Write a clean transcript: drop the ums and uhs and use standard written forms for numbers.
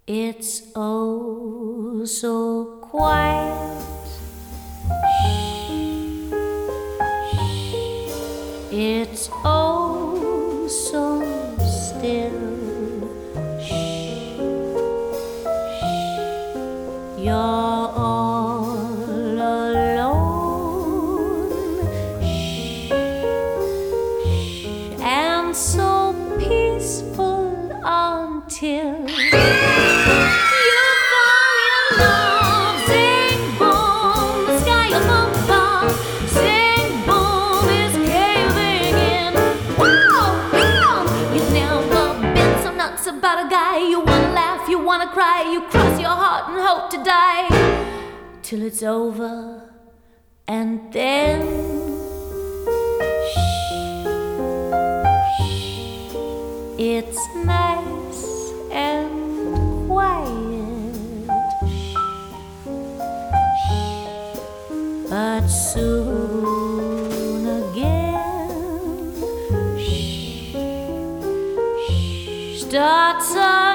It's oh so quiet. It's oh so still. You're all alone. And so peaceful until about a guy. You wanna laugh, you wanna cry, you cross your heart and hope to die till it's over. And then it's nice and quiet. But soon again starts